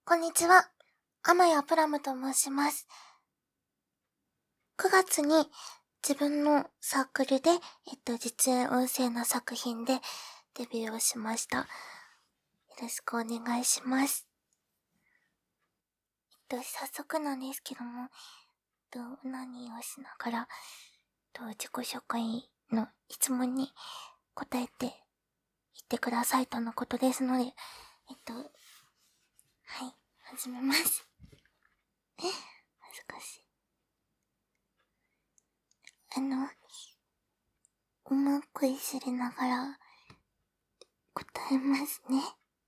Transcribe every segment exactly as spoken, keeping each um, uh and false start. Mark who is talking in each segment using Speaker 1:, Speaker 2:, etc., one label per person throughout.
Speaker 1: こんにちは。天谷プラムと申します。くがつに自分のサークルで、えっと、実演音声の作品でデビューをしました。よろしくお願いします。えっと、早速なんですけども、えっと、何をしながら、えっと、自己紹介の質問に答えて言ってくださいとのことですので、えっと、はい、始めます。え、恥ずかしい。あの、うまくいじりながら答えますね。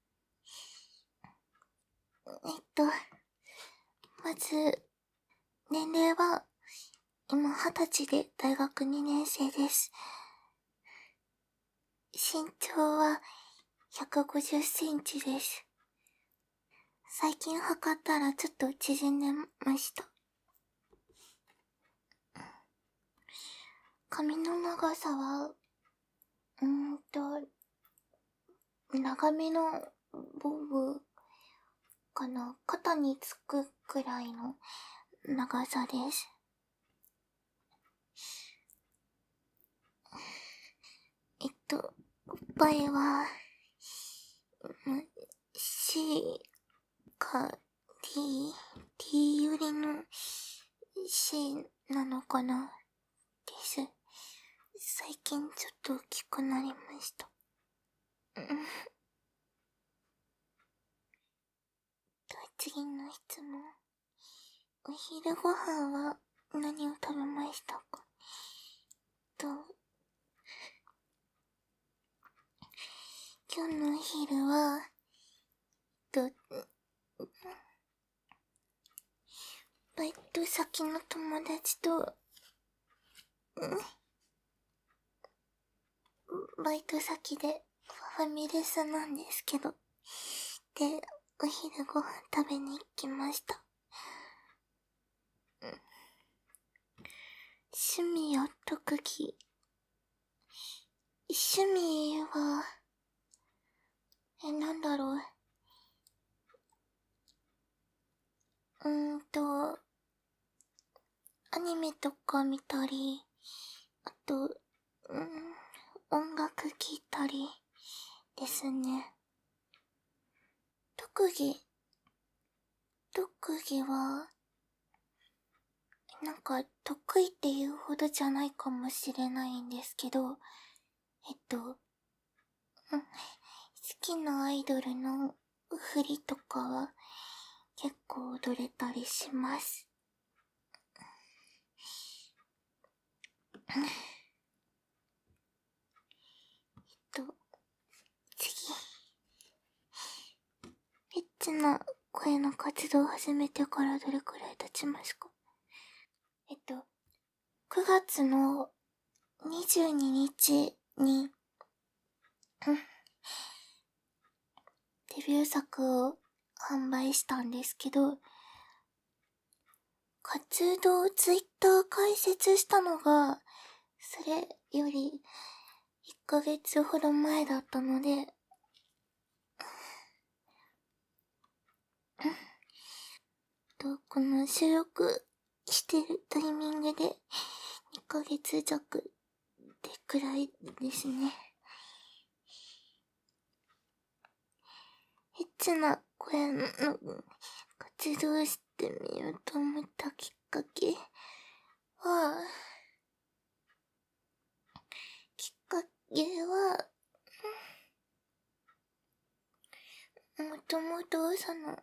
Speaker 1: えっと、まず、年齢は今二十歳で大学にねん生です。身長はひゃくごじゅっセンチです。最近測ったらちょっと縮んでました。髪の長さは、うーんと、長めのボブかな。肩につくくらいの長さです。えっと、おっぱいは、C か D、D よりの C なのかなです。最近ちょっと大きくなりました。次の質問。お昼ご飯は何を食べましたか？と、今日のお昼は、と、バイト先の友達と、バイト先でファミレスなんですけど、で、お昼ご飯食べに行きました。趣味や特技。趣味は、え、なんだろう。うーんと、アニメとか見たり、あと、うん、音楽聴いたりですね。特技、特技は、なんか得意っていうほどじゃないかもしれないんですけど、えっと、うん、好きなアイドルの振りとかは結構踊れたりします。えっと、次。エッチな声の活動を始めてからどれくらい経ちますか？えっと、くがつのにじゅうににちに、デビュー作を販売したんですけど、活動ツイッター開設したのが、それよりいっかげつほど前だったので、と、この収録してるタイミングでにかげつ弱ってくらいですね。エッチな声の活動してみようと思ったきっかけは、きっかけは、もともとその、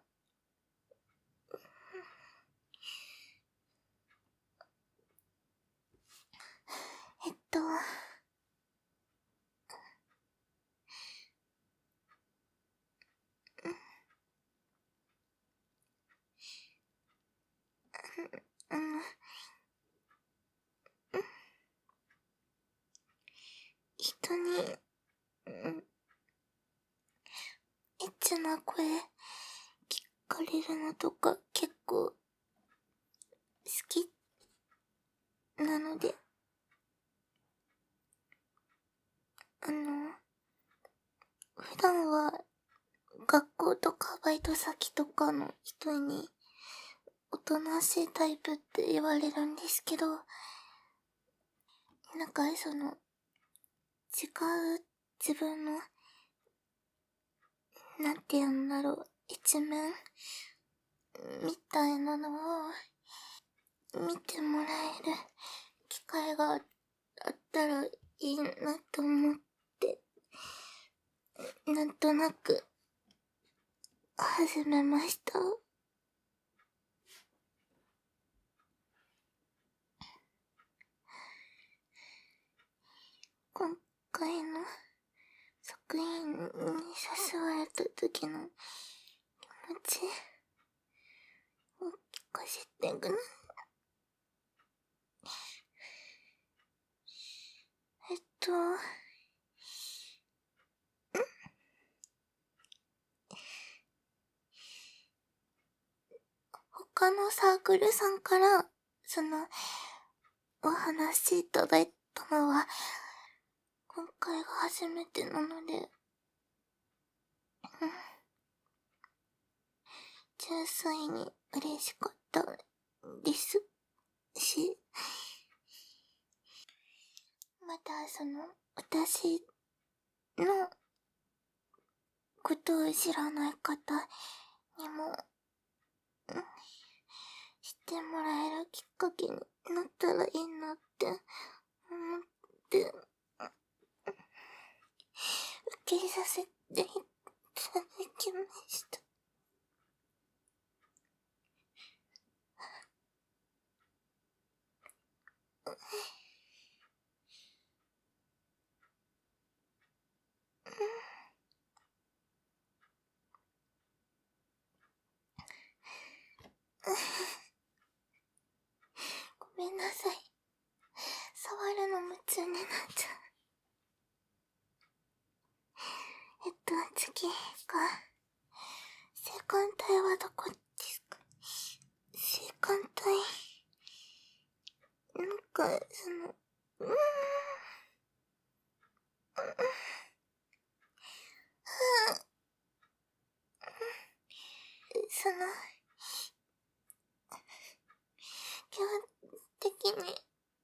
Speaker 1: えっと、あの、人に、エッチな声聞かれるのとか結構好きなので、あの、普段は学校とかバイト先とかの人におとなしいタイプって言われるんですけど、なんかその、違う自分の、なんて言うんだろう、一面みたいなのを見てもらえる機会があったらいいなと思って、なんとなく始めました。今回の作品に誘われた時の気持ちを聞かせてください。えっと、他のサークルさんから、その、お話いただいたのは、今回が初めてなので、純粋に嬉しかったですし、またその、私のことを知らない方にも、知ってもらえるきっかけになったらいいなって思って、受け入れさせていただきました。ごめんなさい。触るの夢中になっちゃう。えっと、次が、性感帯はどこですか？性感帯、なんか、その、うーん、うーん、その、基本的に、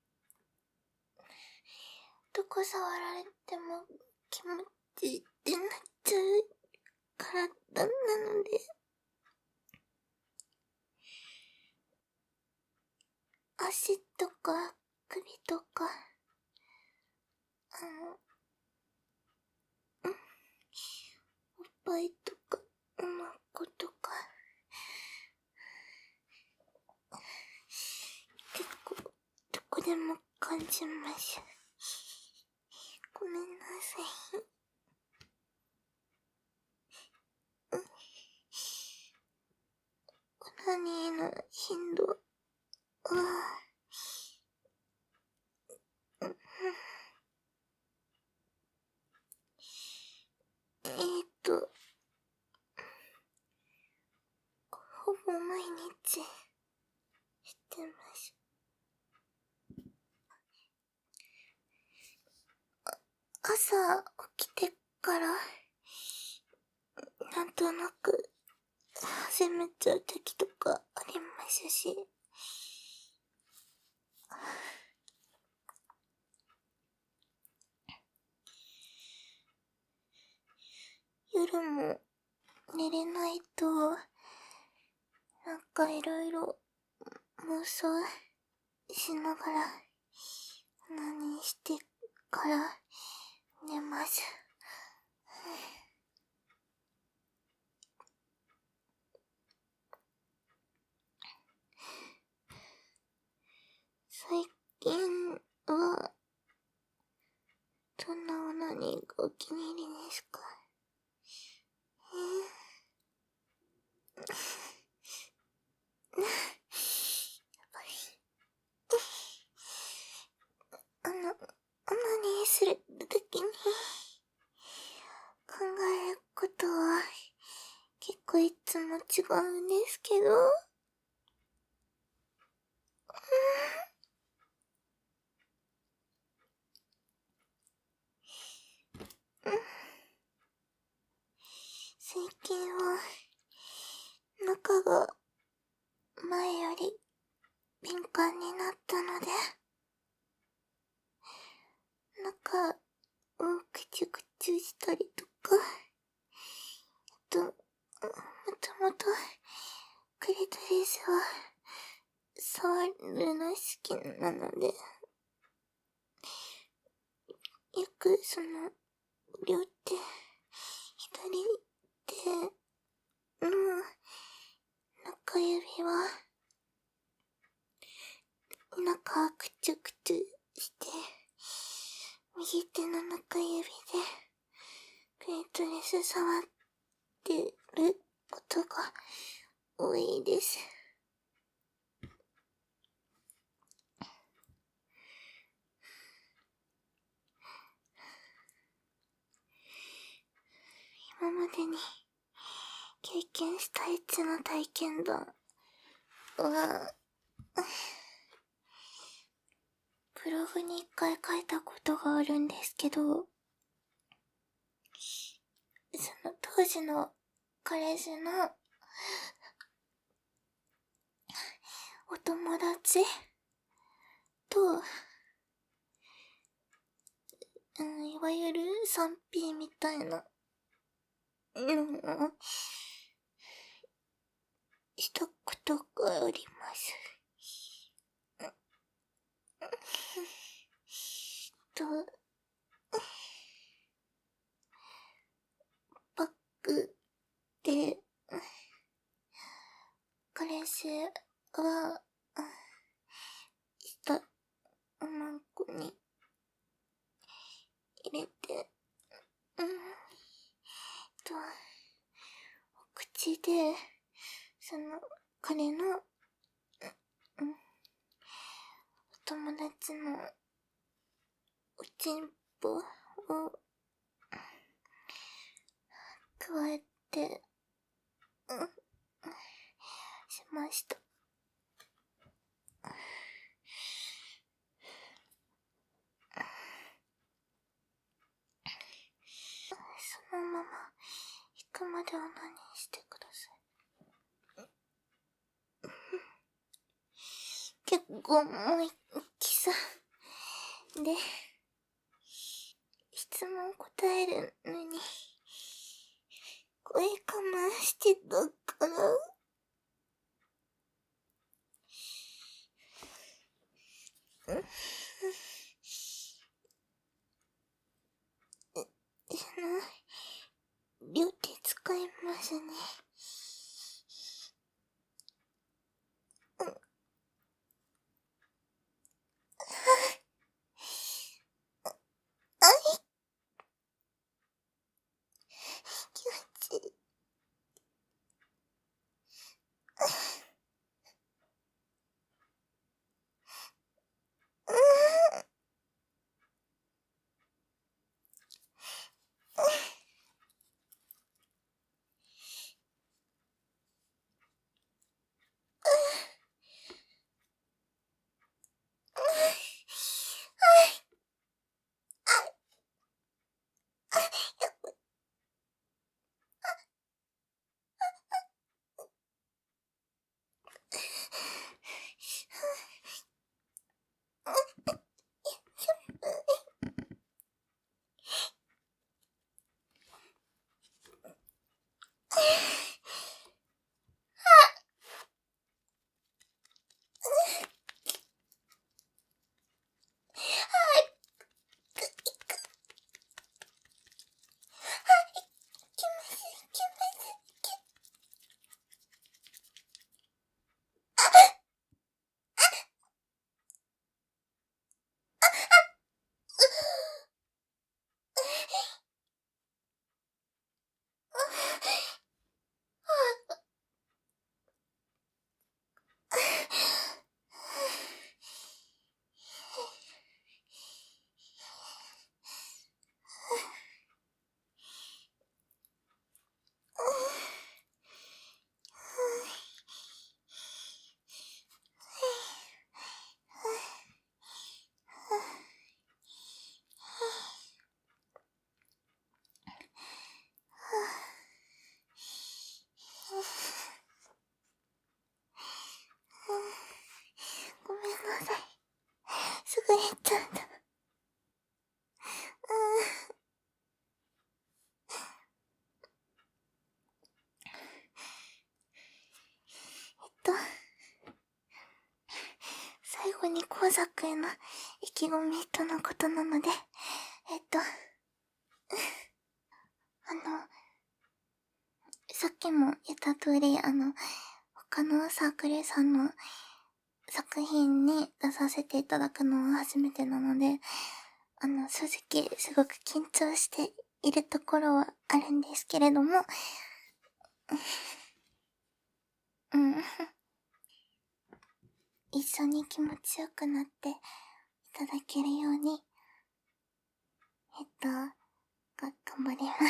Speaker 1: どこ触られても気持ちいいってなっちゃう体なので、足とか首とか、あの、うん、おっぱいとか、おまっことか、結構、どこでも感じます。ごめんなさい。オナニーの頻度は、えーと、ほぼ毎日してます。朝起きてから、なんとなく始めちゃう時とかありますし、夜も寝れないと、なんかいろいろ妄想しながら何してから寝ます。最近は、どんなオナニーがお気に入りですか？えー、やばい。あの、オナニーするときに考えることは結構いつも違うんですけど、 最近は、中が、前より、敏感になったので、中をくちゅくちゅしたりとか、あと、もともと、クリトリスは、触るの好きなので、よくその、両手、左手の中指は、中くちゅくちゅして、右手の中指で、クリトリス触ってることが多いです。今までに経験したエッチな体験談は、ブログに一回書いたことがあるんですけど、その当時の彼氏のお友達と、うん、いわゆる スリーピー みたいなのをしたことがあります。と、バックで、彼氏は、下、女の子に入れて、うん、と、お口で、その、彼の、うん、お友達の、おちんぽを、加えて、うん、しました。そのまま、行くまでは何してください。結構もう大きさで、質問答えるのに、声我慢してたから、うん、その、両手使いますね。うん。あい、気持ちいい。 に工作への意気込みとのことなので、えっと、あの、さっきも言った通り、あの、他のサークルさんの作品に出させていただくのは初めてなので、あの、正直すごく緊張しているところはあるんですけれども、うん。一緒に気持ちよくなっていただけるように、えっと、が、頑張ります。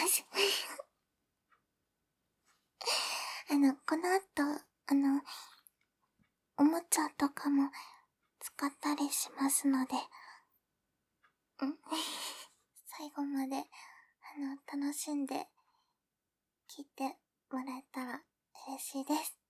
Speaker 1: あの、この後、あの、おもちゃとかも使ったりしますので、うん。最後まで、あの、楽しんで聞いてもらえたら嬉しいです。